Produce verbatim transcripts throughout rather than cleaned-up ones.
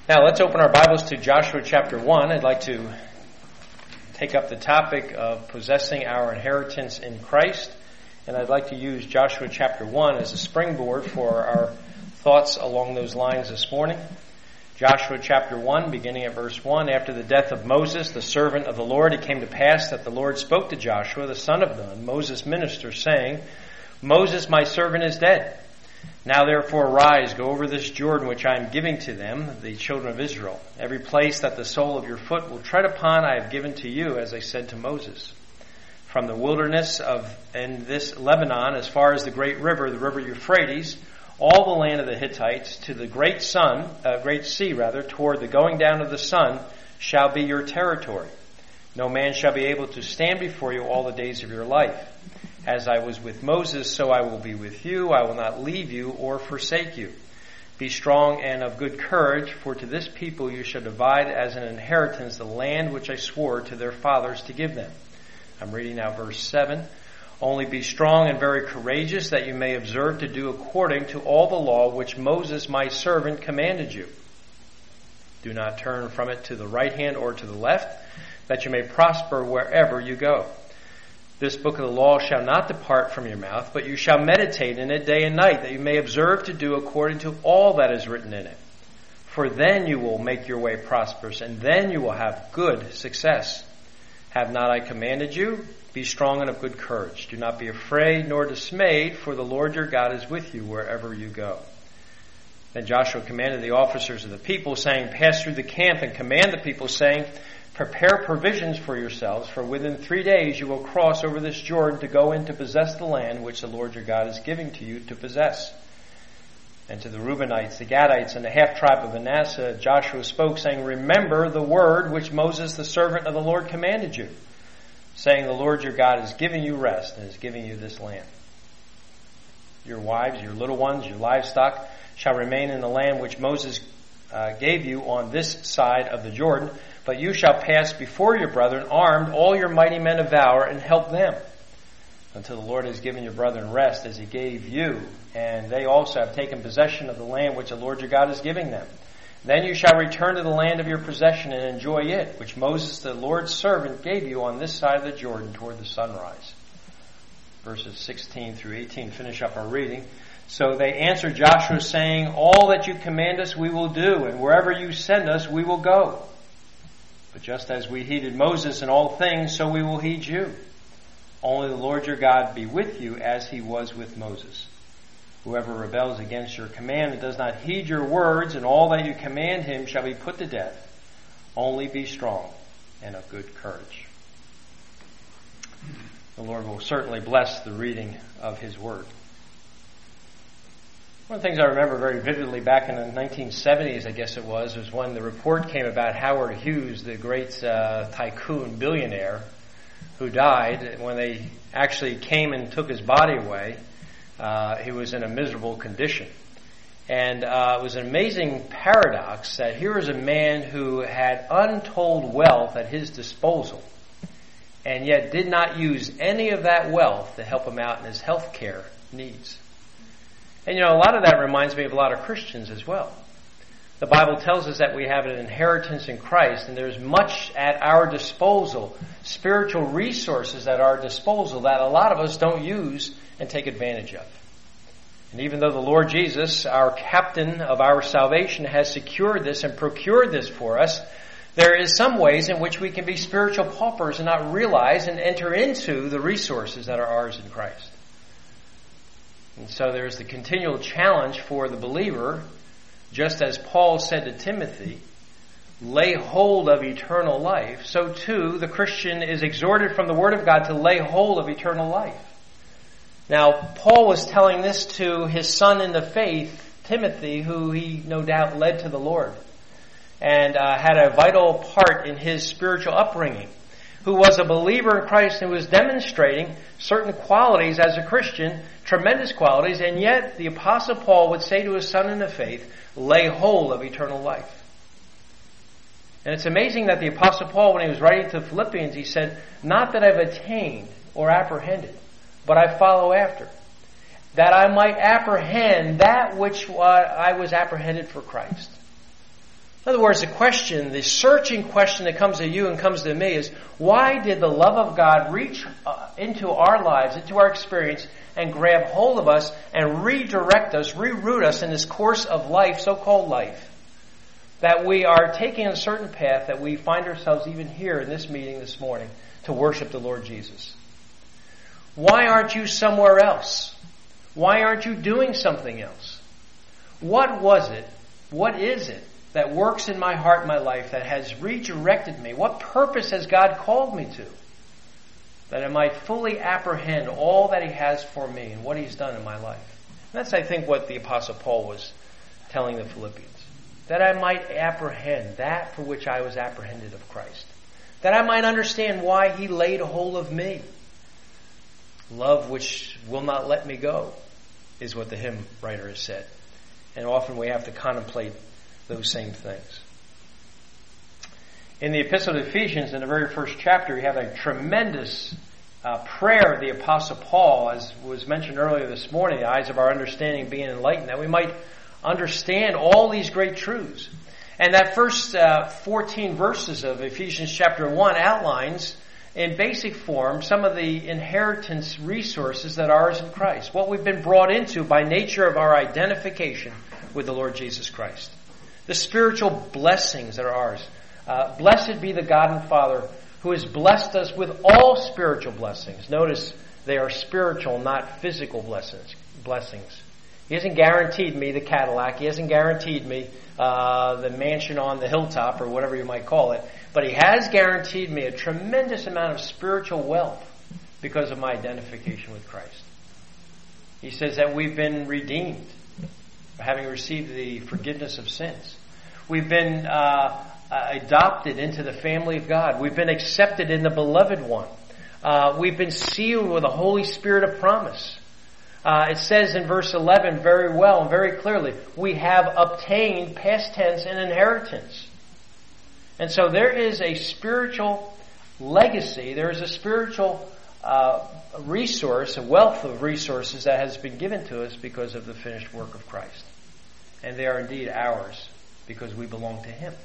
Now let's open our Bibles to Joshua chapter one. I'd like to take up the topic of possessing our inheritance in Christ, and I'd like to use Joshua chapter one as a springboard for our thoughts along those lines this morning. Joshua chapter one, beginning at verse one, after the death of Moses, the servant of the Lord, it came to pass that the Lord spoke to Joshua, the son of Nun, Moses' minister, saying, Moses, my servant, is dead. Now therefore arise, go over this Jordan which I am giving to them, the children of Israel. Every place that the sole of your foot will tread upon I have given to you, as I said to Moses. From the wilderness of and this Lebanon, as far as the great river, the river Euphrates, all the land of the Hittites, to the great sun, uh, great sea rather, toward the going down of the sun, shall be your territory. No man shall be able to stand before you all the days of your life. As I was with Moses, so I will be with you. I will not leave you or forsake you. Be strong and of good courage, for to this people you shall divide as an inheritance the land which I swore to their fathers to give them. I'm reading now verse seven. Only be strong and very courageous, that you may observe to do according to all the law which Moses my servant commanded you. Do not turn from it to the right hand or to the left, that you may prosper wherever you go. This book of the law shall not depart from your mouth, but you shall meditate in it day and night, that you may observe to do according to all that is written in it. For then you will make your way prosperous, and then you will have good success. Have not I commanded you? Be strong and of good courage. Do not be afraid nor dismayed, for the Lord your God is with you wherever you go. Then Joshua commanded the officers of the people, saying, Pass through the camp and command the people, saying, Prepare provisions for yourselves, for within three days you will cross over this Jordan to go in to possess the land which the Lord your God is giving to you to possess. And to the Reubenites, the Gadites, and the half-tribe of Manasseh, Joshua spoke, saying, Remember the word which Moses, the servant of the Lord, commanded you, saying, The Lord your God is giving you rest and is giving you this land. Your wives, your little ones, your livestock shall remain in the land which Moses uh, gave you on this side of the Jordan, but you shall pass before your brethren armed, all your mighty men of valor, and help them, until the Lord has given your brethren rest as he gave you, and they also have taken possession of the land which the Lord your God is giving them. Then you shall return to the land of your possession and enjoy it, which Moses the Lord's servant gave you on this side of the Jordan toward the sunrise. Verses sixteen through eighteen finish up our reading. So they answered Joshua, saying, All that you command us we will do, and wherever you send us we will go. But just as we heeded Moses in all things, so we will heed you. Only the Lord your God be with you as he was with Moses. Whoever rebels against your command and does not heed your words, and all that you command him shall be put to death. Only be strong and of good courage. The Lord will certainly bless the reading of his word. One of the things I remember very vividly back in the nineteen seventies, I guess it was, was when the report came about Howard Hughes, the great uh, tycoon billionaire who died. When they actually came and took his body away, uh, he was in a miserable condition. And uh, it was an amazing paradox that here is a man who had untold wealth at his disposal, and yet did not use any of that wealth to help him out in his health care needs. And you know, a lot of that reminds me of a lot of Christians as well. The Bible tells us that we have an inheritance in Christ, and there's much at our disposal, spiritual resources at our disposal that a lot of us don't use and take advantage of. And even though the Lord Jesus, our captain of our salvation, has secured this and procured this for us, there is some ways in which we can be spiritual paupers and not realize and enter into the resources that are ours in Christ. And so there's the continual challenge for the believer, just as Paul said to Timothy, lay hold of eternal life. So too, the Christian is exhorted from the Word of God to lay hold of eternal life. Now, Paul was telling this to his son in the faith, Timothy, who he no doubt led to the Lord, and uh, had a vital part in his spiritual upbringing, who was a believer in Christ and was demonstrating certain qualities as a Christian, tremendous qualities, and yet the Apostle Paul would say to his son in the faith, lay hold of eternal life. And it's amazing that the Apostle Paul, when he was writing to the Philippians, he said, not that I've attained or apprehended, but I follow after, that I might apprehend that which uh, I was apprehended for Christ. In other words, the question, the searching question that comes to you and comes to me is, why did the love of God reach uh, into our lives, into our experience, and grab hold of us and redirect us, reroute us in this course of life, so-called life, that we are taking a certain path, that we find ourselves even here in this meeting this morning to worship the Lord Jesus? Why aren't you somewhere else? Why aren't you doing something else? What was it? What is it that works in my heart and my life that has redirected me? What purpose has God called me to? That I might fully apprehend all that He has for me and what He's done in my life. And that's, I think, what the Apostle Paul was telling the Philippians. That I might apprehend that for which I was apprehended of Christ. That I might understand why He laid hold of me. Love which will not let me go is what the hymn writer has said. And often we have to contemplate those same things. In the Epistle to Ephesians, in the very first chapter, you have a tremendous uh, prayer of the Apostle Paul, as was mentioned earlier this morning, the eyes of our understanding being enlightened, that we might understand all these great truths. And that first uh, fourteen verses of Ephesians chapter one outlines, in basic form, some of the inheritance resources that are ours in Christ. What we've been brought into by nature of our identification with the Lord Jesus Christ. The spiritual blessings that are ours. Uh, blessed be the God and Father who has blessed us with all spiritual blessings. Notice they are spiritual, not physical blessings. blessings. He hasn't guaranteed me the Cadillac. He hasn't guaranteed me uh, the mansion on the hilltop or whatever you might call it. But He has guaranteed me a tremendous amount of spiritual wealth because of my identification with Christ. He says that we've been redeemed, having received the forgiveness of sins. We've been uh, adopted into the family of God. We've been accepted in the beloved one. Uh, we've been sealed with the Holy Spirit of promise. Uh, it says in verse eleven very well and very clearly, we have obtained, past tense, an inheritance. And so there is a spiritual legacy, there is a spiritual uh, resource, a wealth of resources that has been given to us because of the finished work of Christ. And they are indeed ours because we belong to Him.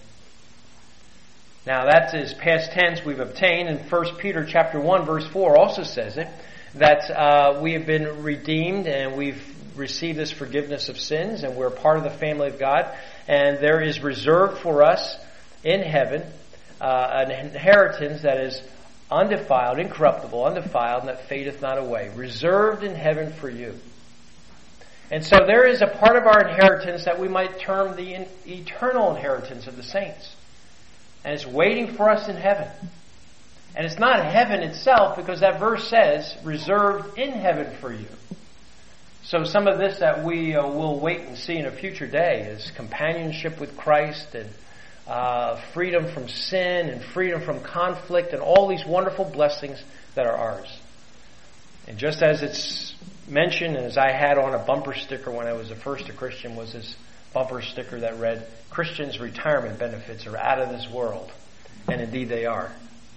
Now that is past tense, we've obtained, and First Peter chapter one verse four also says it, that uh, we have been redeemed and we've received this forgiveness of sins and we're part of the family of God, and there is reserved for us in heaven uh, an inheritance that is undefiled, incorruptible, undefiled, and that fadeth not away, reserved in heaven for you. And so there is a part of our inheritance that we might term the in- eternal inheritance of the saints. And it's waiting for us in heaven. And it's not heaven itself, because that verse says, reserved in heaven for you. So some of this that we uh, will wait and see in a future day is companionship with Christ and uh, freedom from sin and freedom from conflict and all these wonderful blessings that are ours. And just as it's mentioned, and as I had on a bumper sticker when I was a first a Christian, was this bumper sticker that read, Christians' retirement benefits are out of this world. And indeed they are.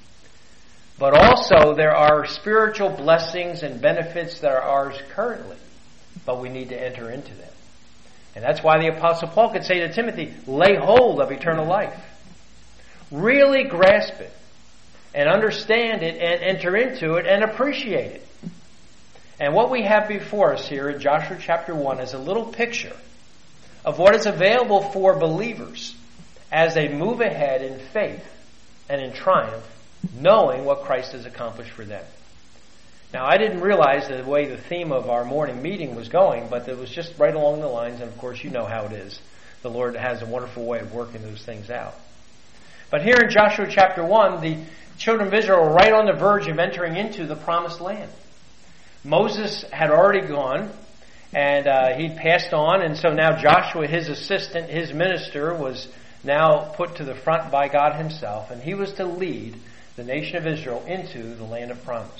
But also there are spiritual blessings and benefits that are ours currently. But we need to enter into them. And that's why the Apostle Paul could say to Timothy, lay hold of eternal life. Really grasp it and understand it and enter into it and appreciate it. And what we have before us here in Joshua chapter one is a little picture of what is available for believers as they move ahead in faith and in triumph, knowing what Christ has accomplished for them. Now, I didn't realize the way the theme of our morning meeting was going, but it was just right along the lines, and of course you know how it is. The Lord has a wonderful way of working those things out. But here in Joshua chapter one, the children of Israel were right on the verge of entering into the promised land. Moses had already gone, and uh, he'd passed on, and so now Joshua, his assistant, his minister, was now put to the front by God Himself, and he was to lead the nation of Israel into the land of promise.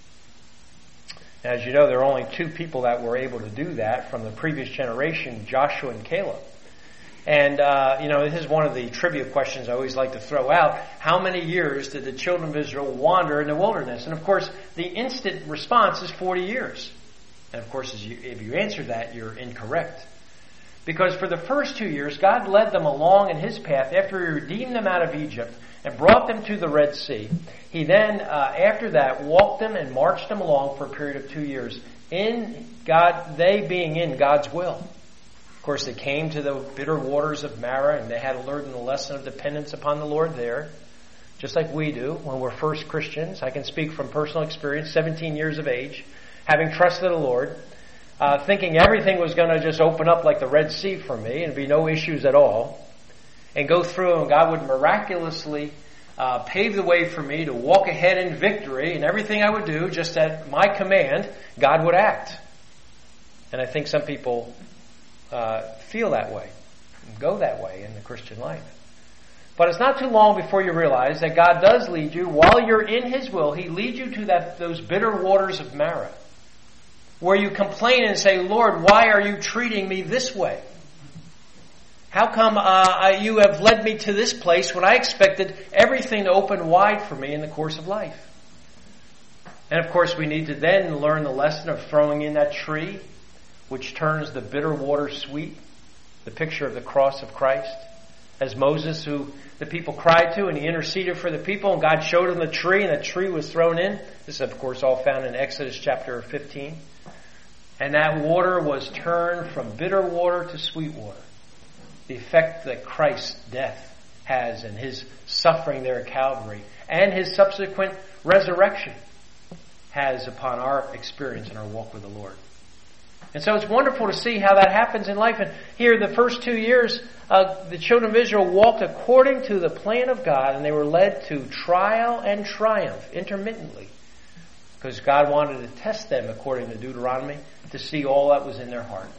Now, as you know, there are only two people that were able to do that from the previous generation, Joshua and Caleb. And, uh, you know, this is one of the trivia questions I always like to throw out. How many years did the children of Israel wander in the wilderness? And, of course, the instant response is forty years. And, of course, as you, if you answer that, you're incorrect. Because for the first two years, God led them along in His path after He redeemed them out of Egypt and brought them to the Red Sea. He then, uh, after that, walked them and marched them along for a period of two years in God, they being in God's will. Of course, they came to the bitter waters of Marah, and they had to learn the lesson of dependence upon the Lord there, just like we do when we're first Christians. I can speak from personal experience, seventeen years of age, having trusted the Lord, uh, thinking everything was going to just open up like the Red Sea for me and be no issues at all, and go through, and God would miraculously uh, pave the way for me to walk ahead in victory, and everything I would do, just at my command, God would act. And I think some people uh, feel that way, go that way in the Christian life. But it's not too long before you realize that God does lead you, while you're in His will, He leads you to that those bitter waters of Marah, where you complain and say, Lord, why are you treating me this way? How come uh, you have led me to this place when I expected everything to open wide for me in the course of life? And of course, we need to then learn the lesson of throwing in that tree, which turns the bitter water sweet, the picture of the cross of Christ. As Moses, who the people cried to, and he interceded for the people, and God showed him the tree, and the tree was thrown in. This is, of course, all found in Exodus chapter fifteen. And that water was turned from bitter water to sweet water. The effect that Christ's death has and His suffering there at Calvary and His subsequent resurrection has upon our experience and our walk with the Lord. And so it's wonderful to see how that happens in life. And here, the first two years, uh, the children of Israel walked according to the plan of God, and they were led to trial and triumph intermittently, because God wanted to test them, according to Deuteronomy, to see all that was in their heart.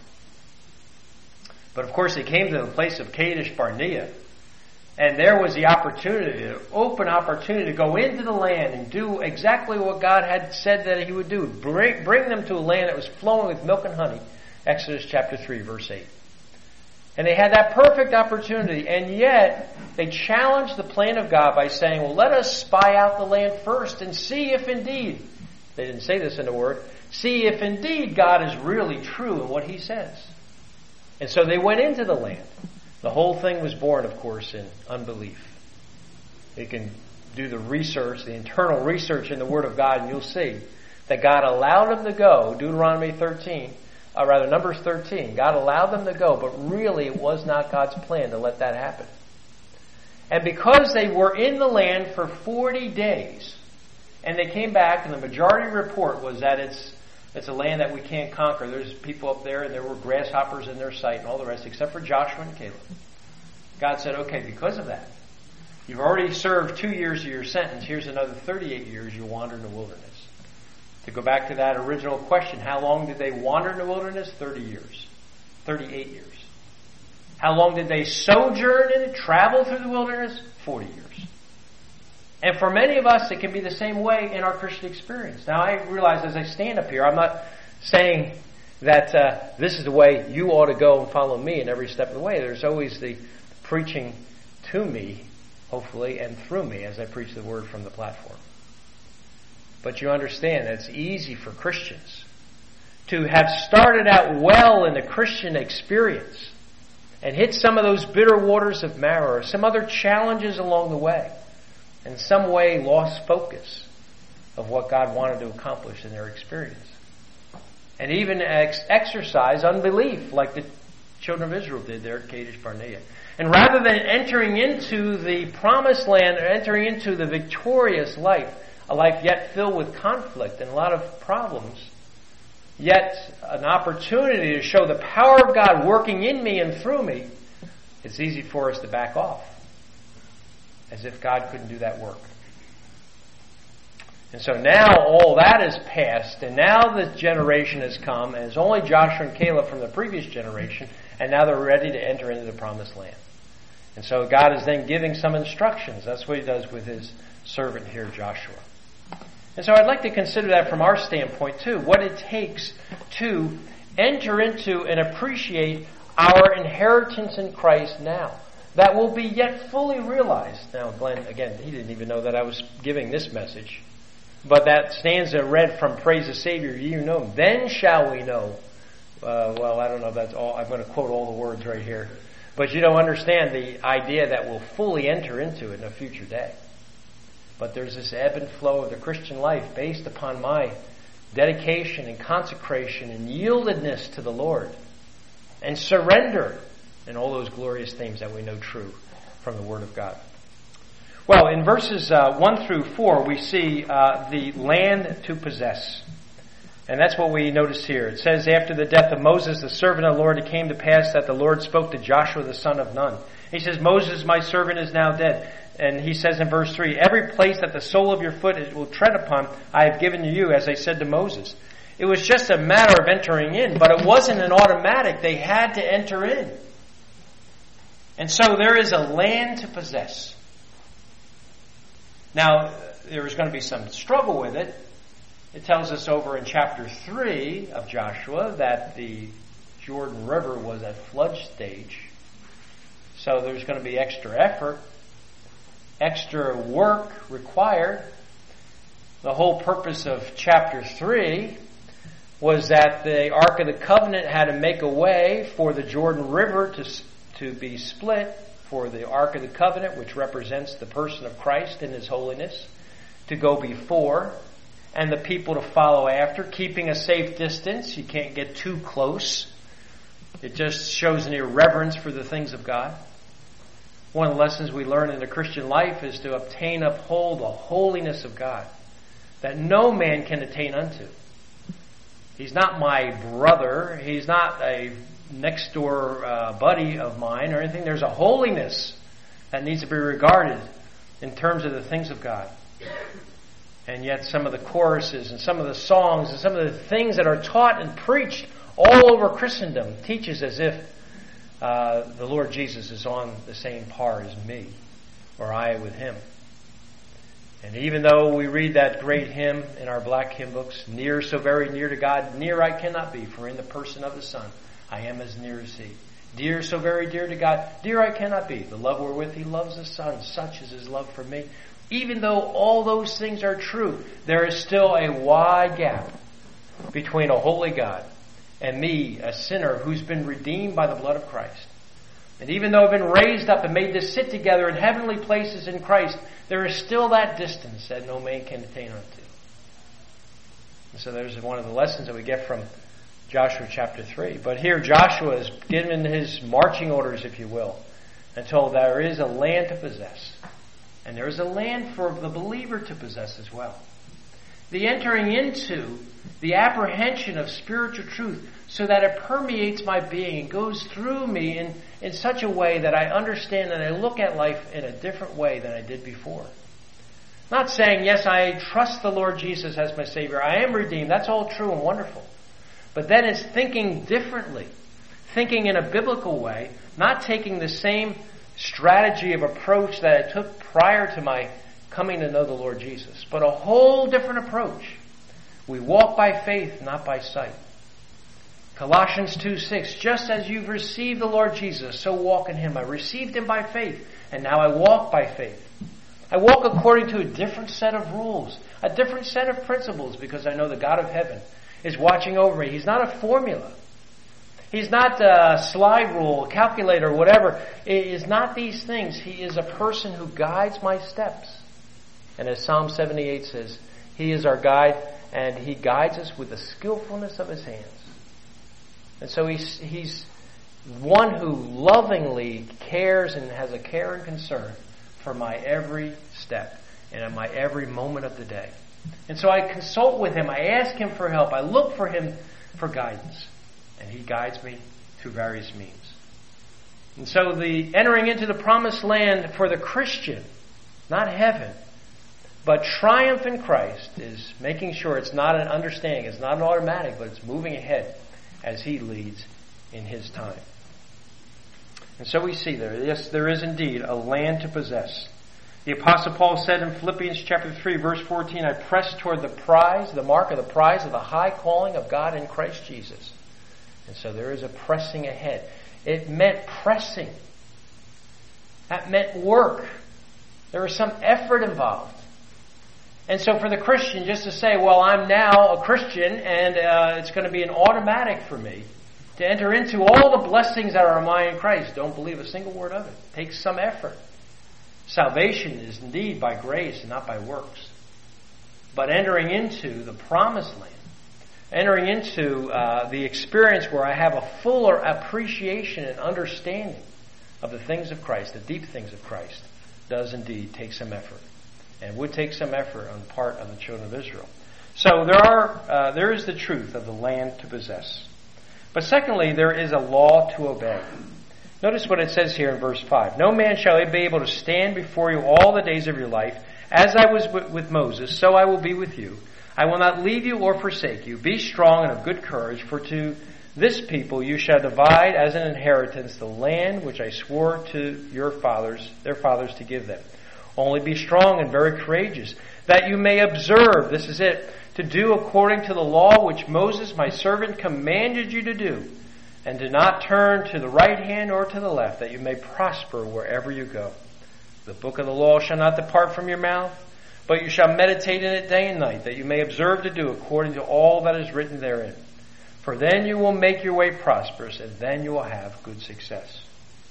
But of course, they came to the place of Kadesh Barnea, and there was the opportunity, an open opportunity to go into the land and do exactly what God had said that He would do. Bring, bring them to a land that was flowing with milk and honey. Exodus chapter three, verse eight. And they had that perfect opportunity, and yet they challenged the plan of God by saying, well, let us spy out the land first and see if indeed, they didn't say this in the Word, see if indeed God is really true in what He says. And so they went into the land. The whole thing was born, of course, in unbelief. You can do the research, the internal research in the Word of God, and you'll see that God allowed them to go, Deuteronomy thirteen, or rather Numbers thirteen, God allowed them to go, but really it was not God's plan to let that happen. And because they were in the land for forty days, and they came back, and the majority report was that it's It's a land that we can't conquer. There's people up there, and there were grasshoppers in their sight and all the rest, except for Joshua and Caleb. God said, okay, because of that, you've already served two years of your sentence. Here's another thirty-eight years you wander in the wilderness. To go back to that original question, how long did they wander in the wilderness? thirty years. thirty-eight years. How long did they sojourn in it, travel through the wilderness? forty years. And for many of us, it can be the same way in our Christian experience. Now, I realize as I stand up here, I'm not saying that uh, this is the way you ought to go and follow me in every step of the way. There's always the preaching to me, hopefully, and through me as I preach the Word from the platform. But you understand that it's easy for Christians to have started out well in the Christian experience and hit some of those bitter waters of Marah or some other challenges along the way, in some way lost focus of what God wanted to accomplish in their experience. And even ex- exercise unbelief like the children of Israel did there at Kadesh Barnea. And rather than entering into the promised land or entering into the victorious life, a life yet filled with conflict and a lot of problems, yet an opportunity to show the power of God working in me and through me, it's easy for us to back off, as if God couldn't do that work. And so now all that is past, and now this generation has come, and it's only Joshua and Caleb from the previous generation, and now they're ready to enter into the promised land. And so God is then giving some instructions. That's what He does with His servant here, Joshua. And so I'd like to consider that from our standpoint too, what it takes to enter into and appreciate our inheritance in Christ now, that will be yet fully realized. Now, Glenn, again, he didn't even know that I was giving this message. But that stanza read from Praise the Savior, you know, then shall we know Uh, well, I don't know if that's all. I'm going to quote all the words right here. But you don't understand the idea that we'll fully enter into it in a future day. But there's this ebb and flow of the Christian life based upon my dedication and consecration and yieldedness to the Lord and surrender and all those glorious themes that we know true from the Word of God. Well, in verses uh, one through four, we see uh, the land to possess. And that's what we notice here. It says, after the death of Moses, the servant of the Lord, it came to pass that the Lord spoke to Joshua, the son of Nun. He says, Moses, my servant, is now dead. And he says in verse three, every place that the sole of your foot will tread upon, I have given to you, as I said to Moses. It was just a matter of entering in, but it wasn't an automatic. They had to enter in. And so there is a land to possess. Now, there is going to be some struggle with it. It tells us over in chapter three of Joshua that the Jordan River was at flood stage. So there's going to be extra effort, extra work required. The whole purpose of chapter three was that the Ark of the Covenant had to make a way for the Jordan River to, to be split, for the Ark of the Covenant, which represents the person of Christ in His holiness, to go before, and the people to follow after, keeping a safe distance. You can't get too close. It just shows an irreverence for the things of God. One of the lessons we learn in the Christian life is to obtain, uphold the holiness of God, that no man can attain unto. He's not my brother. He's not a next door uh, buddy of mine or anything. There's a holiness that needs to be regarded in terms of the things of God. And yet some of the choruses and some of the songs and some of the things that are taught and preached all over Christendom teaches as if uh, the Lord Jesus is on the same par as me, or I with Him. And even though we read that great hymn in our black hymn books, near, so very near to God, near I cannot be, for in the person of the Son I am as near as He. Dear, so very dear to God, dear I cannot be. The love wherewith He loves the Son, such is His love for me. Even though all those things are true, there is still a wide gap between a holy God and me, a sinner who's been redeemed by the blood of Christ. And even though I've been raised up and made to sit together in heavenly places in Christ, there is still that distance that no man can attain unto. And so there's one of the lessons that we get from Joshua chapter three. But here Joshua is given his marching orders, if you will, and told there is a land to possess. And there is a land for the believer to possess as well. The entering into the apprehension of spiritual truth so that it permeates my being and goes through me in, in such a way that I understand and I look at life in a different way than I did before. Not saying, yes, I trust the Lord Jesus as my Savior. I am redeemed. That's all true and wonderful. But then it's thinking differently. Thinking in a biblical way. Not taking the same strategy of approach that I took prior to my coming to know the Lord Jesus. But a whole different approach. We walk by faith, not by sight. Colossians two six, just as you've received the Lord Jesus, so walk in Him. I received Him by faith, and now I walk by faith. I walk according to a different set of rules, a different set of principles, because I know the God of heaven is watching over me. He's not a formula. He's not a slide rule, calculator, whatever. It is not these things. He is a person who guides my steps. And as Psalm seventy-eight says, He is our guide, and He guides us with the skillfulness of His hands. And so he's, he's one who lovingly cares and has a care and concern for my every step and at my every moment of the day. And so I consult with Him. I ask Him for help. I look for Him for guidance. And He guides me through various means. And so the entering into the promised land for the Christian, not heaven, but triumph in Christ, is making sure it's not an understanding, it's not an automatic, but it's moving ahead as He leads in His time. And so we see there, yes, there is indeed a land to possess. The Apostle Paul said in Philippians chapter three, verse fourteen, I press toward the prize, the mark of the prize of the high calling of God in Christ Jesus. And so there is a pressing ahead. It meant pressing. That meant work. There was some effort involved. And so for the Christian, just to say, well, I'm now a Christian and uh, it's going to be an automatic for me, to enter into all the blessings that are mine in Christ. Don't believe a single word of it. It takes some effort. Salvation is indeed by grace and not by works. But entering into the promised land, entering into uh, the experience where I have a fuller appreciation and understanding of the things of Christ, the deep things of Christ, does indeed take some effort. And would take some effort on the part of the children of Israel. So there are, uh, there is the truth of the land to possess. But secondly, there is a law to obey. Notice what it says here in verse five. No man shall be able to stand before you all the days of your life. As I was with Moses, so I will be with you. I will not leave you or forsake you. Be strong and of good courage, for to this people you shall divide as an inheritance the land which I swore to your fathers, their fathers to give them. Only be strong and very courageous, that you may observe, this is it, to do according to the law which Moses my servant commanded you to do. And do not turn to the right hand or to the left, that you may prosper wherever you go. The book of the law shall not depart from your mouth, but you shall meditate in it day and night, that you may observe to do according to all that is written therein. For then you will make your way prosperous, and then you will have good success.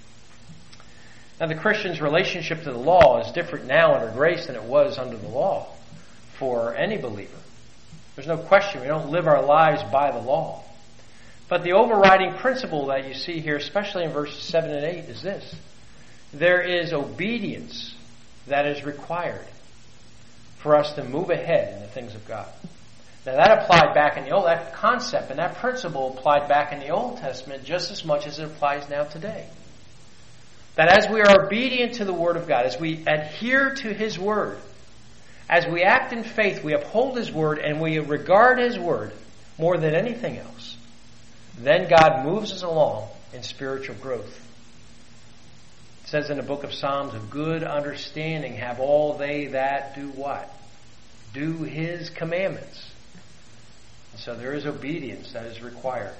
Now the Christian's relationship to the law is different now under grace than it was under the law for any believer. There's no question we don't live our lives by the law. But the overriding principle that you see here, especially in verses seven and eight, is this. There is obedience that is required for us to move ahead in the things of God. Now that applied back in the Old, that concept and that principle applied back in the Old Testament just as much as it applies now today. That as we are obedient to the Word of God, as we adhere to His Word, as we act in faith, we uphold His Word and we regard His Word more than anything else, then God moves us along in spiritual growth. It says in the book of Psalms, a good understanding have all they that do what? Do His commandments. And so there is obedience that is required.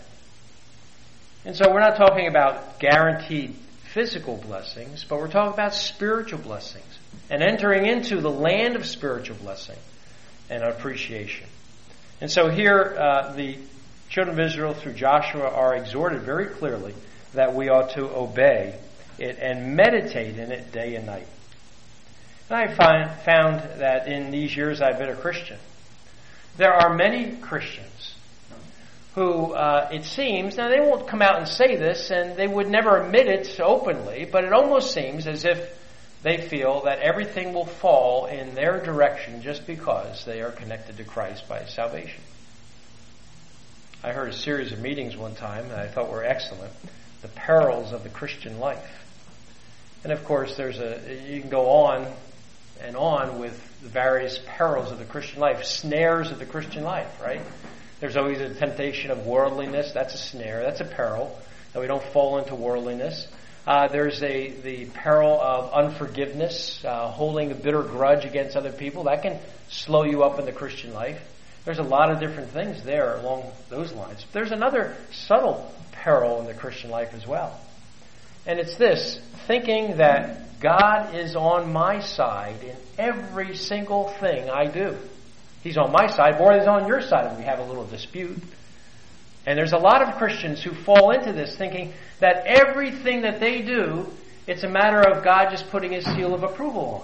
And so we're not talking about guaranteed physical blessings, but we're talking about spiritual blessings and entering into the land of spiritual blessing and appreciation. And so here uh, the children of Israel through Joshua are exhorted very clearly that we ought to obey it and meditate in it day and night. And I find, found that in these years I've been a Christian, there are many Christians who, uh, it seems, now they won't come out and say this, and they would never admit it openly, but it almost seems as if they feel that everything will fall in their direction just because they are connected to Christ by salvation. I heard a series of meetings one time that I thought were excellent, the perils of the Christian life. And of course, there's a you can go on and on with the various perils of the Christian life, snares of the Christian life, right? There's always a temptation of worldliness. That's a snare. That's a peril, that we don't fall into worldliness. Uh, there's a the peril of unforgiveness, uh, holding a bitter grudge against other people. That can slow you up in the Christian life. There's a lot of different things there along those lines. There's another subtle peril in the Christian life as well. And it's this, thinking that God is on my side in every single thing I do. He's on my side, or he's on your side, and we have a little dispute. And there's a lot of Christians who fall into this, thinking that everything that they do, it's a matter of God just putting His seal of approval on.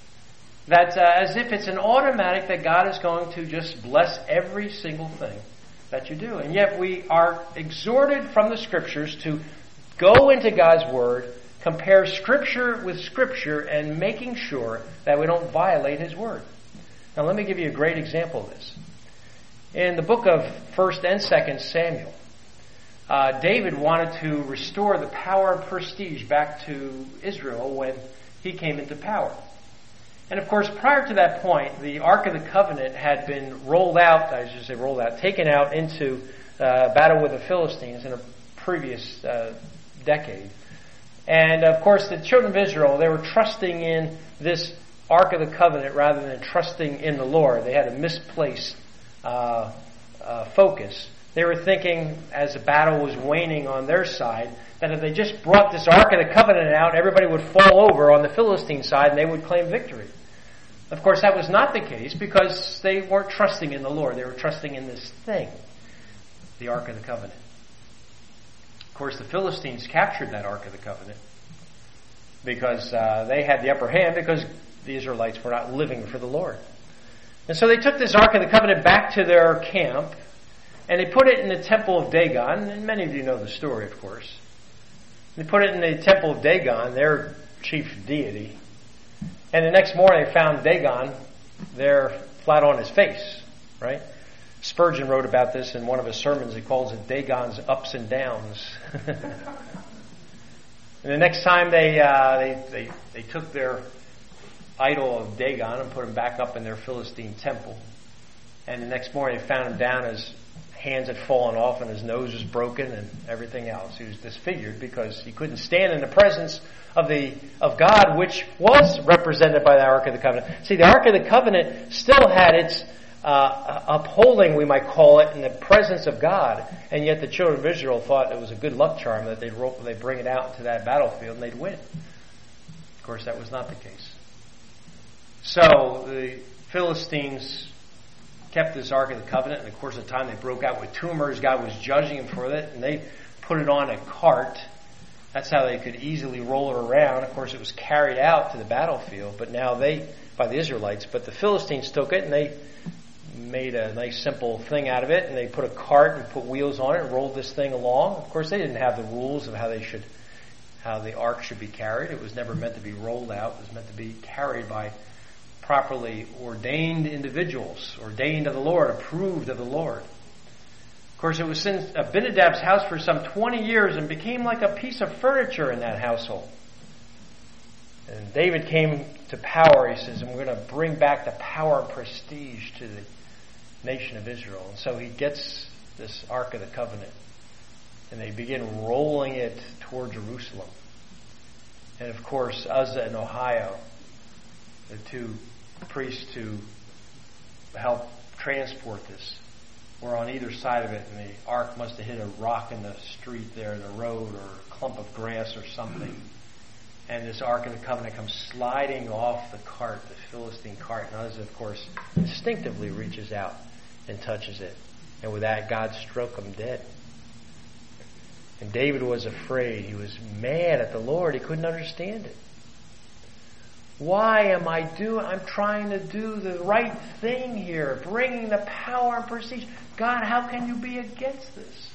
That uh, as if it's an automatic that God is going to just bless every single thing that you do. And yet we are exhorted from the Scriptures to go into God's Word, compare Scripture with Scripture, and making sure that we don't violate His Word. Now let me give you a great example of this. In the book of First and Second Samuel, uh, David wanted to restore the power and prestige back to Israel when he came into power. And of course, prior to that point, the Ark of the Covenant had been rolled out, I should say rolled out, taken out into uh, battle with the Philistines in a previous uh, decade. And of course, the children of Israel, they were trusting in this Ark of the Covenant rather than trusting in the Lord. They had a misplaced uh, uh, focus. They were thinking, as the battle was waning on their side, that if they just brought this Ark of the Covenant out, everybody would fall over on the Philistine side and they would claim victory. Of course, that was not the case because they weren't trusting in the Lord. They were trusting in this thing, the Ark of the Covenant. course, the Philistines captured that Ark of the Covenant because uh, they had the upper hand because the Israelites were not living for the Lord. And so they took this Ark of the Covenant back to their camp, and they put it in the temple of Dagon, and many of you know the story, of course. They put it in the temple of Dagon, their chief deity, and the next morning they found Dagon there flat on his face, right? Spurgeon wrote about this in one of his sermons. He calls it Dagon's ups and downs. And the next time they, uh, they they they took their idol of Dagon and put him back up in their Philistine temple. And the next morning they found him down, his hands had fallen off and his nose was broken and everything else. He was disfigured because he couldn't stand in the presence of the of God, which was represented by the Ark of the Covenant. See, the Ark of the Covenant still had its uh, upholding, we might call it, in the presence of God, and yet the children of Israel thought it was a good luck charm that they'd, roll, they'd bring it out into that battlefield and they'd win. Of course, that was not the case. So the Philistines kept this Ark of the Covenant, and of course, at the time they broke out with tumors. God was judging them for it, and they put it on a cart. That's how they could easily roll it around. Of course, it was carried out to the battlefield, but now they, by the Israelites, but the Philistines took it and they made a nice simple thing out of it, and they put a cart and put wheels on it and rolled this thing along. Of course, they didn't have the rules of how they should, how the ark should be carried. It was never meant to be rolled out. It was meant to be carried by properly ordained individuals, ordained of the Lord, approved of the Lord. Of course, it was in Abinadab's house for some twenty years and became like a piece of furniture in that household. And David came to power, he says, and we're going to bring back the power and prestige to the nation of Israel. And so he gets this Ark of the Covenant, and they begin rolling it toward Jerusalem. And of course, Uzzah and Ohio, the two priests who helped transport this, were on either side of it, and the ark must have hit a rock in the street there, the road, or a clump of grass or something. And this Ark of the Covenant comes sliding off the cart, the Philistine cart, and Uzzah, of course, instinctively reaches out and touches it. And with that, God struck him dead. And David was afraid. He was mad at the Lord. He couldn't understand it. Why am I doing, I'm trying to do the right thing here, bringing the power and prestige. God, how can you be against this?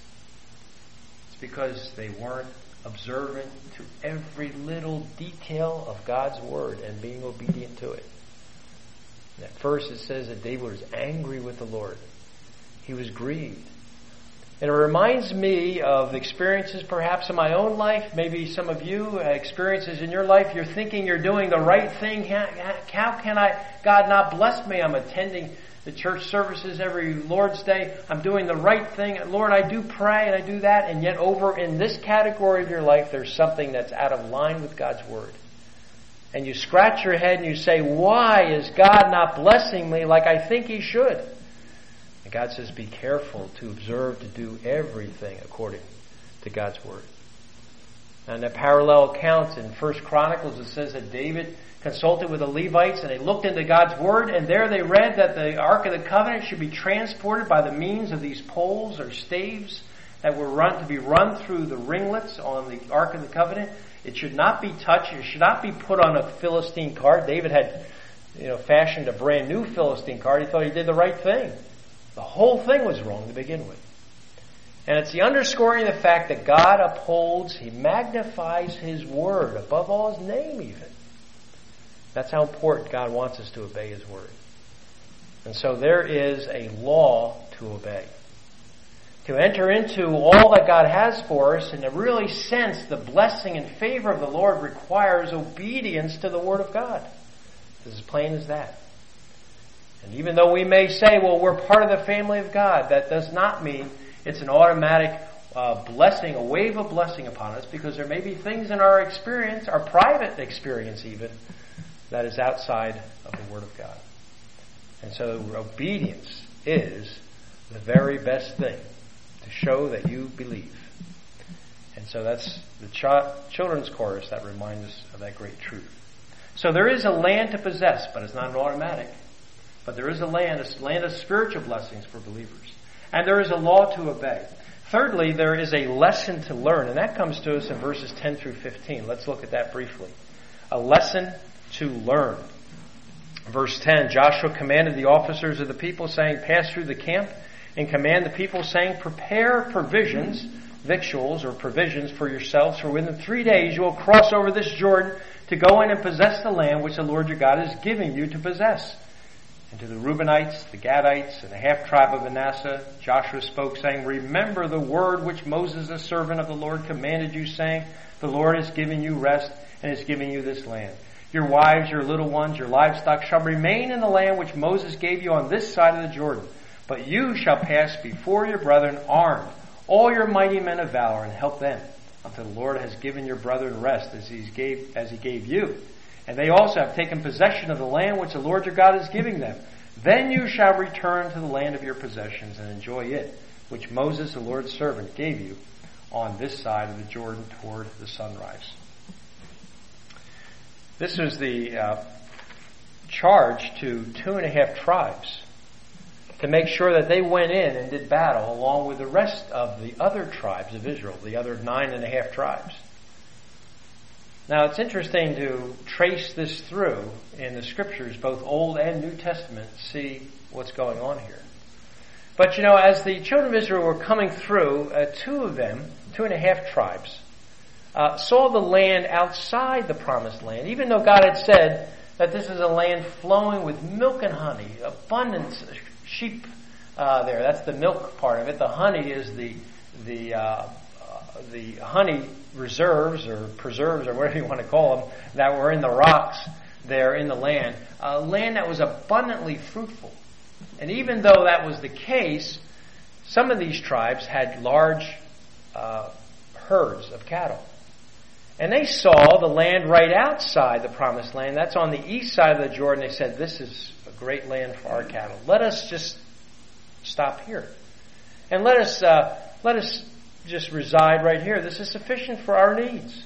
It's because they weren't observant to every little detail of God's word and being obedient to it. And at first it says that David was angry with the Lord. He was grieved. And it reminds me of experiences perhaps in my own life, maybe some of you, uh, experiences in your life. You're thinking you're doing the right thing. How, how can I, God not bless me? I'm attending the church services every Lord's Day. I'm doing the right thing. Lord, I do pray and I do that. And yet over in this category of your life, there's something that's out of line with God's word. And you scratch your head and you say, why is God not blessing me like I think he should? And God says, be careful to observe, to do everything according to God's word. And a parallel account in First Chronicles, it says that David consulted with the Levites and they looked into God's word, and there they read that the Ark of the Covenant should be transported by the means of these poles or staves that were run to be run through the ringlets on the Ark of the Covenant. It should not be touched. It should not be put on a Philistine cart. David had, you know, fashioned a brand new Philistine cart. He thought he did the right thing. The whole thing was wrong to begin with. And it's the underscoring of the fact that God upholds, he magnifies his word above all his name even. That's how important God wants us to obey his word. And so there is a law to obey. To enter into all that God has for us and to really sense the blessing and favor of the Lord requires obedience to the word of God. It's as plain as that. And even though we may say, well, we're part of the family of God, that does not mean it's an automatic uh, blessing, a wave of blessing upon us, because there may be things in our experience, our private experience even, that is outside of the Word of God. And so obedience is the very best thing to show that you believe. And so that's the ch- children's chorus that reminds us of that great truth. So there is a land to possess, but it's not an automatic. But there is a land, a land of spiritual blessings for believers. And there is a law to obey. Thirdly, there is a lesson to learn, and that comes to us in verses ten through fifteen. Let's look at that briefly. A lesson to learn. Verse ten, Joshua commanded the officers of the people, saying, pass through the camp and command the people, saying, prepare provisions, victuals or provisions for yourselves, for within three days you will cross over this Jordan to go in and possess the land which the Lord your God is giving you to possess. And to the Reubenites, the Gadites, and the half-tribe of Manasseh, Joshua spoke, saying, remember the word which Moses, the servant of the Lord, commanded you, saying, the Lord has given you rest and is giving you this land. Your wives, your little ones, your livestock shall remain in the land which Moses gave you on this side of the Jordan. But you shall pass before your brethren armed, all your mighty men of valor, and help them, until the Lord has given your brethren rest as he gave, as he gave you. And they also have taken possession of the land which the Lord your God is giving them. Then you shall return to the land of your possessions and enjoy it, which Moses, the Lord's servant, gave you on this side of the Jordan toward the sunrise. This was the uh, charge to two and a half tribes to make sure that they went in and did battle along with the rest of the other tribes of Israel, the other nine and a half tribes. Now, it's interesting to trace this through in the scriptures, both Old and New Testament, see what's going on here. But, you know, as the children of Israel were coming through, uh, two of them, two and a half tribes, uh, saw the land outside the promised land, even though God had said that this is a land flowing with milk and honey, abundance of sheep uh, there. That's the milk part of it. The honey is the the uh, uh, the honey reserves or preserves or whatever you want to call them that were in the rocks there in the land. A land that was abundantly fruitful. And even though that was the case, some of these tribes had large uh, herds of cattle. And they saw the land right outside the promised land. That's on the east side of the Jordan. They said, this is a great land for our cattle. Let us just stop here. And let us uh, let us just reside right here. This is sufficient for our needs.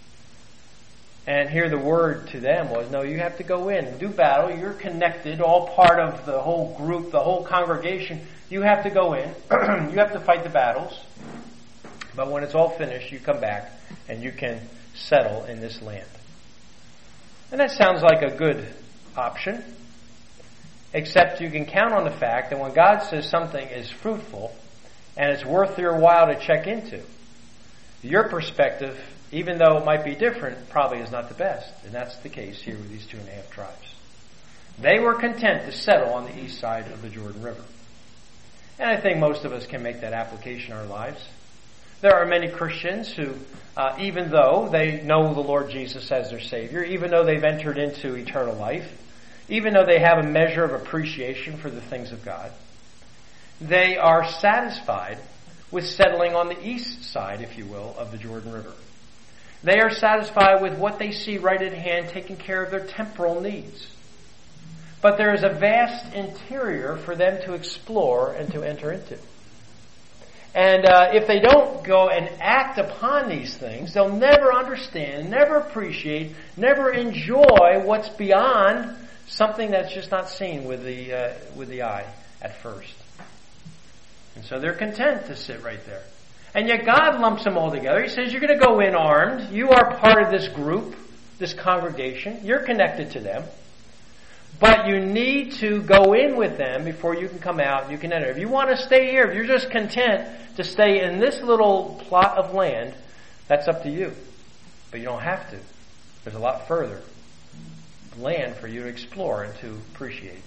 And here the word to them was, no, you have to go in and do battle. You're connected, all part of the whole group, the whole congregation. You have to go in. You have to fight the battles. But when it's all finished, you come back and you can settle in this land. And that sounds like a good option, except you can count on the fact that when God says something is fruitful and it's worth your while to check into, your perspective, even though it might be different, probably is not the best. And that's the case here with these two and a half tribes. They were content to settle on the east side of the Jordan River. And I think most of us can make that application in our lives. There are many Christians who, uh, even though they know the Lord Jesus as their Savior, even though they've entered into eternal life, even though they have a measure of appreciation for the things of God, they are satisfied with settling on the east side, if you will, of the Jordan River. They are satisfied with what they see right at hand, taking care of their temporal needs. But there is a vast interior for them to explore and to enter into. And uh, if they don't go and act upon these things, they'll never understand, never appreciate, never enjoy what's beyond something that's just not seen with the uh, with the eye at first. And so they're content to sit right there. And yet God lumps them all together. He says, you're going to go in armed. You are part of this group, this congregation. You're connected to them. But you need to go in with them before you can come out and you can enter. If you want to stay here, if you're just content to stay in this little plot of land, that's up to you. But you don't have to. There's a lot further land for you to explore and to appreciate.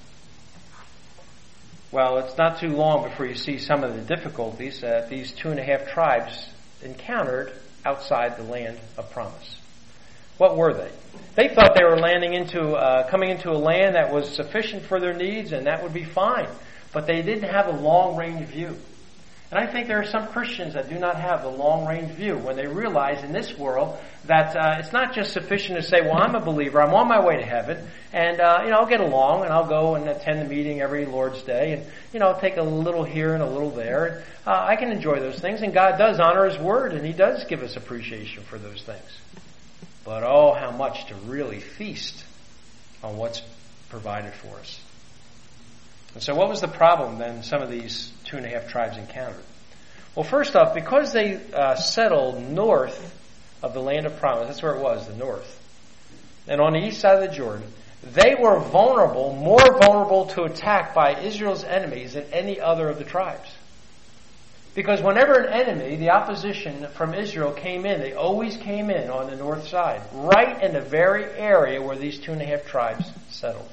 Well, it's not too long before you see some of the difficulties that these two and a half tribes encountered outside the land of promise. What were they? They thought they were landing into, uh, coming into a land that was sufficient for their needs and that would be fine. But they didn't have a long-range view. And I think there are some Christians that do not have the long-range view when they realize in this world that uh, it's not just sufficient to say, well, I'm a believer, I'm on my way to heaven, and uh, you know, I'll get along and I'll go and attend the meeting every Lord's Day, and you know, I'll take a little here and a little there. Uh, I can enjoy those things, and God does honor His Word, and He does give us appreciation for those things. But oh, how much to really feast on what's provided for us. And so what was the problem then some of these two and a half tribes encountered? Well, first off, because they uh, settled north of the land of promise, that's where it was, the north, and on the east side of the Jordan, they were vulnerable, more vulnerable to attack by Israel's enemies than any other of the tribes. Because whenever an enemy, the opposition from Israel came in, they always came in on the north side, right in the very area where these two and a half tribes settled.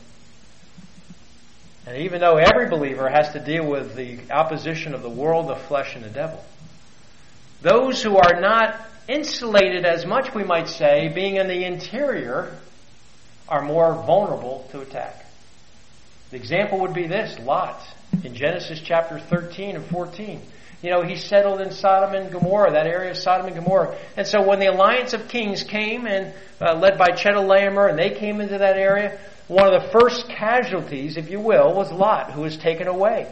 And even though every believer has to deal with the opposition of the world, the flesh, and the devil, those who are not insulated as much, we might say, being in the interior, are more vulnerable to attack. The example would be this, Lot, in Genesis chapter thirteen and fourteen. You know, he settled in Sodom and Gomorrah, that area of Sodom and Gomorrah. And so when the alliance of kings came, and uh, led by Chedorlaomer, and they came into that area, one of the first casualties, if you will, was Lot, who was taken away.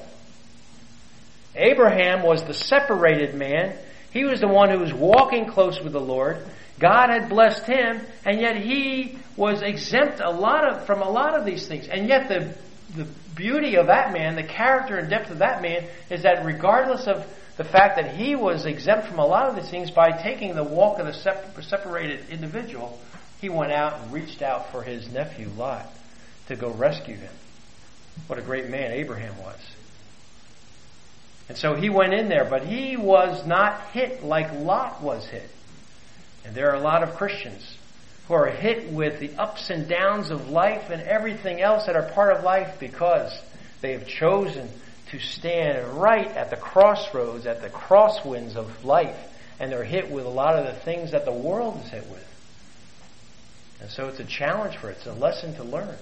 Abraham was the separated man. He was the one who was walking close with the Lord. God had blessed him, and yet he was exempt a lot of from a lot of these things. And yet the the beauty of that man, the character and depth of that man, is that regardless of the fact that he was exempt from a lot of these things, by taking the walk of the separated individual, he went out and reached out for his nephew Lot to go rescue him. What a great man Abraham was. And so he went in there, but he was not hit like Lot was hit. And there are a lot of Christians who are hit with the ups and downs of life and everything else that are part of life because they have chosen to stand right at the crossroads, at the crosswinds of life, and they're hit with a lot of the things that the world is hit with. And so it's a challenge for it. It's a lesson to learn.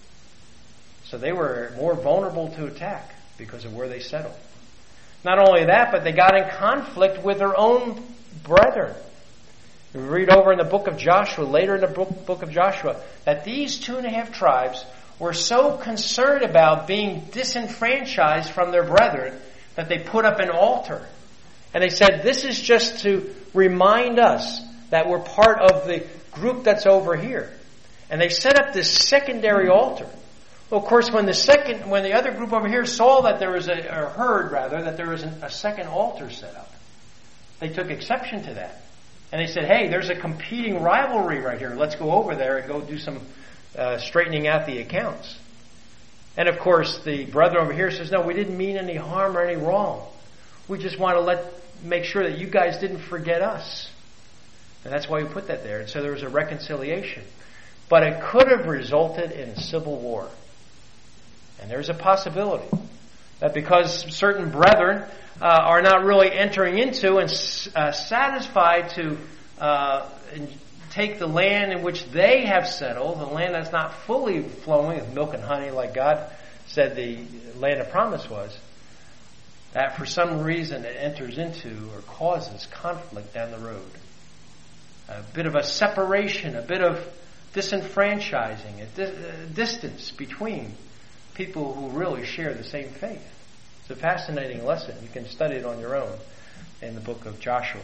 So they were more vulnerable to attack because of where they settled. Not only that, but they got in conflict with their own brethren. We read over in the book of Joshua, later in the book, book of Joshua, that these two and a half tribes were so concerned about being disenfranchised from their brethren that they put up an altar. And they said, this is just to remind us that we're part of the group that's over here. And they set up this secondary altar. Well, of course, when the second, when the other group over here saw that there was a, or heard rather, that there was an, a second altar set up, they took exception to that. And they said, hey, there's a competing rivalry right here. Let's go over there and go do some uh, straightening out the accounts. And of course, the brother over here says, no, we didn't mean any harm or any wrong. We just want to let make sure that you guys didn't forget us. And that's why we put that there. And so there was a reconciliation. But it could have resulted in a civil war. And there's a possibility that because certain brethren uh, are not really entering into and uh, satisfied to uh, take the land in which they have settled, the land that's not fully flowing with milk and honey like God said the land of promise was, that for some reason it enters into or causes conflict down the road. A bit of a separation, a bit of disenfranchising, a, di- a distance between people who really share the same faith. It's a fascinating lesson. You can study it on your own in the book of Joshua.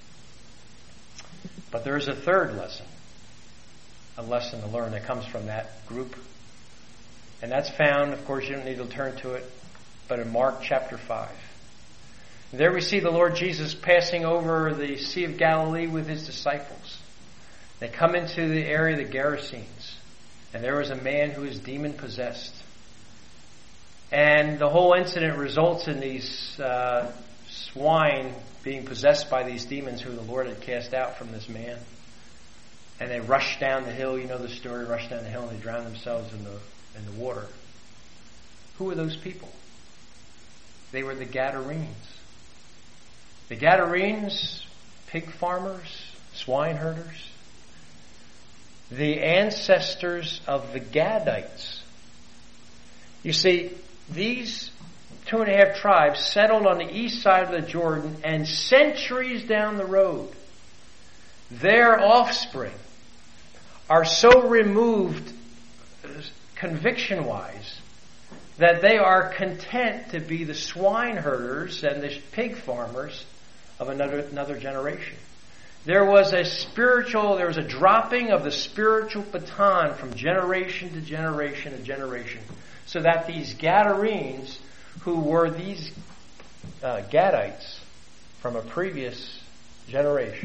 But there is a third lesson, a lesson to learn that comes from that group. And that's found, of course, you don't need to turn to it, but in Mark chapter five. There we see the Lord Jesus passing over the Sea of Galilee with his disciples. They come into the area of the Gerasenes, and there was a man who was demon-possessed. And the whole incident results in these uh, swine being possessed by these demons who the Lord had cast out from this man. And they rush down the hill, you know the story, rush down the hill and they drown themselves in the in the water. Who were those people? They were the Gadarenes. The Gadarenes, pig farmers, swine herders, the ancestors of the Gadites. You see, these two and a half tribes settled on the east side of the Jordan, and centuries down the road, their offspring are so removed conviction-wise that they are content to be the swine herders and the pig farmers of another, another generation. There was a spiritual, there was a dropping of the spiritual baton from generation to generation to generation, so that these Gadarenes, who were these uh, Gadites, from a previous generation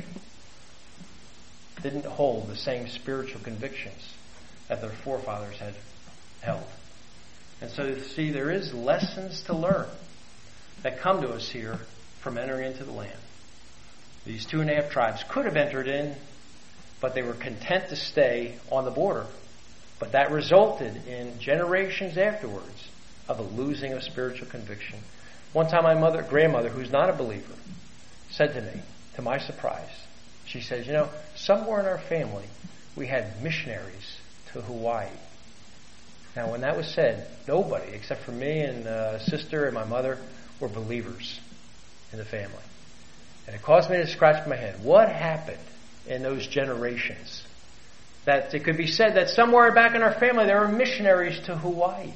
didn't hold the same spiritual convictions that their forefathers had held. And so, see, there is lessons to learn that come to us here from entering into the land. These two and a half tribes could have entered in, but they were content to stay on the border. But that resulted in generations afterwards of a losing of spiritual conviction. One time my mother, grandmother, who's not a believer, said to me, to my surprise, she says, you know, somewhere in our family we had missionaries to Hawaii. Now when that was said, nobody except for me and uh, sister and my mother were believers in the family. And it caused me to scratch my head. What happened in those generations? That it could be said that somewhere back in our family there were missionaries to Hawaii.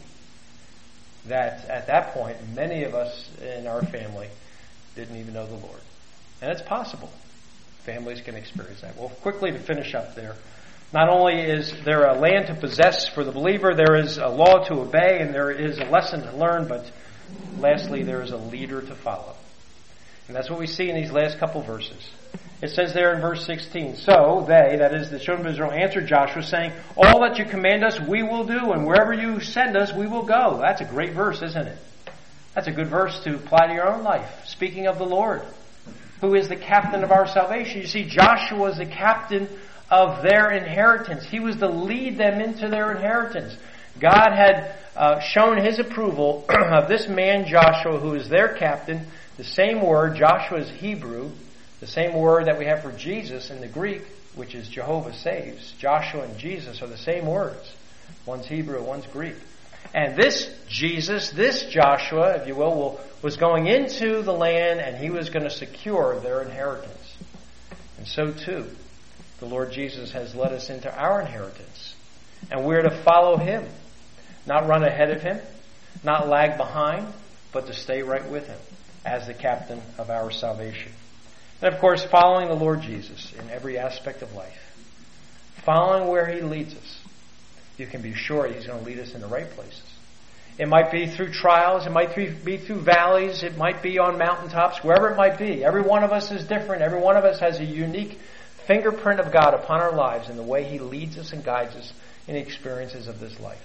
That at that point, many of us in our family didn't even know the Lord. And it's possible. Families can experience that. Well, quickly to finish up there. Not only is there a land to possess for the believer, there is a law to obey, and there is a lesson to learn, but lastly, there is a leader to follow. And that's what we see in these last couple verses. It says there in verse sixteen, so they, that is the children of Israel, answered Joshua, saying, all that you command us, we will do, and wherever you send us, we will go. That's a great verse, isn't it? That's a good verse to apply to your own life. Speaking of the Lord, who is the captain of our salvation. You see, Joshua was the captain of their inheritance. He was to lead them into their inheritance. God had uh, shown his approval of this man Joshua, who is their captain. The same word, Joshua is Hebrew, the same word that we have for Jesus in the Greek, which is Jehovah saves. Joshua and Jesus are the same words. One's Hebrew, one's Greek. And this Jesus, this Joshua, if you will, will was going into the land, and he was going to secure their inheritance. And so too, the Lord Jesus has led us into our inheritance. And we're to follow him. Not run ahead of him, not lag behind, but to stay right with him as the captain of our salvation. And of course, following the Lord Jesus in every aspect of life. Following where he leads us. You can be sure he's going to lead us in the right places. It might be through trials. It might be through valleys. It might be on mountaintops. Wherever it might be. Every one of us is different. Every one of us has a unique fingerprint of God upon our lives in the way he leads us and guides us in the experiences of this life.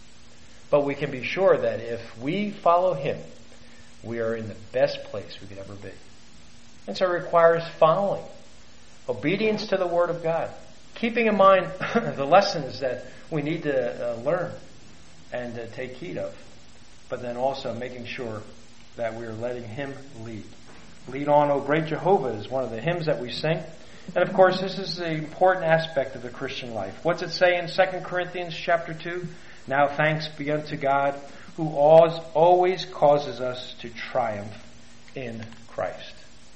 But we can be sure that if we follow him, we are in the best place we could ever be. And so it requires following. Obedience to the Word of God. Keeping in mind the lessons that we need to uh, learn and uh, take heed of. But then also making sure that we are letting him lead. Lead on, O great Jehovah is one of the hymns that we sing. And of course, this is the important aspect of the Christian life. What's it say in Second Corinthians chapter two? Now thanks be unto God, who always causes us to triumph in Christ.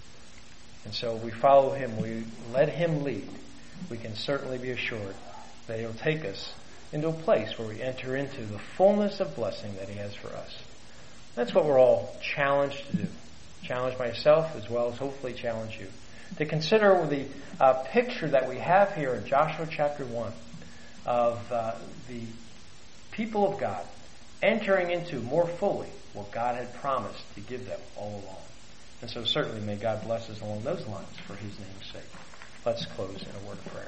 And so if we follow him, we let him lead, we can certainly be assured that he'll take us into a place where we enter into the fullness of blessing that he has for us. That's what we're all challenged to do. Challenge myself as well as hopefully challenge you. To consider the uh, picture that we have here in Joshua chapter one of uh, the people of God entering into more fully what God had promised to give them all along. And so certainly may God bless us along those lines for his name's sake. Let's close in a word of prayer.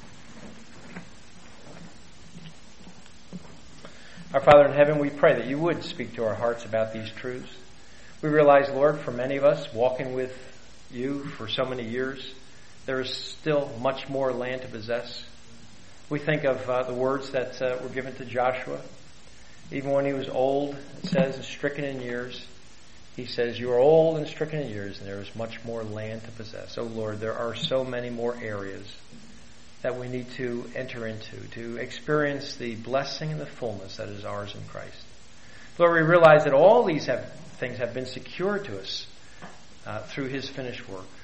Our Father in heaven, we pray that you would speak to our hearts about these truths. We realize, Lord, for many of us walking with you for so many years, there is still much more land to possess. We think of uh, the words that uh, were given to Joshua. Even when he was old, it says, stricken in years, he says, you are old and stricken in years, and there is much more land to possess. Oh Lord, there are so many more areas that we need to enter into, to experience the blessing and the fullness that is ours in Christ. Lord, we realize that all these have, things have been secured to us uh, through his finished work.